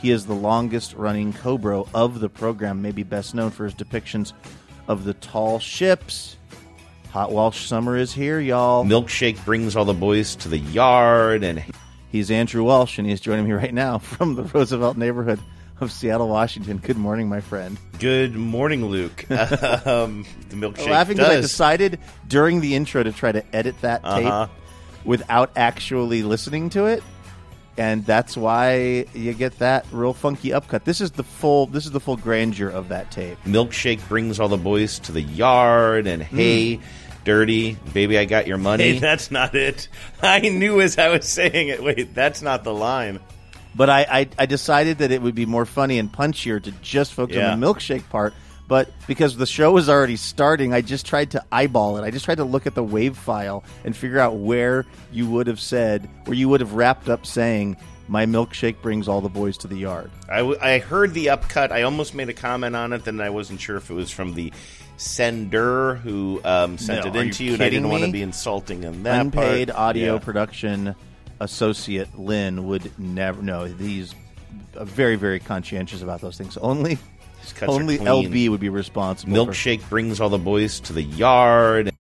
He is the longest-running Cobra of the program, maybe best known for his depictions of the tall ships. Hot Welsh summer is here, y'all. Milkshake brings all the boys to the yard. And he's Andrew Walsh, and he's joining me right now from the Roosevelt neighborhood of Seattle, Washington. Good morning, my friend. Good morning, Luke. The milkshake laughing because I decided during the intro to try to edit that tape without actually listening to it, and that's why you get that real funky upcut. This is the full grandeur of that tape. Milkshake brings all the boys to the yard, and hey, dirty baby, I got your money. Hey, that's not it. I knew as I was saying it. Wait, that's not the line. But I decided that it would be more funny and punchier to just focus on the milkshake part. But because the show was already starting, I just tried to eyeball it. I just tried to look at the wave file and figure out where you would have said, where you would have wrapped up saying, my milkshake brings all the boys to the yard. I heard the upcut. I almost made a comment on it, then I wasn't sure if it was from the sender who sent it in to you, and I didn't want to be insulting in that Unpaid part. audio production associate Lynn would never know. He's very, very conscientious about those things. Only LB would be responsible. Milkshake brings all the boys to the yard.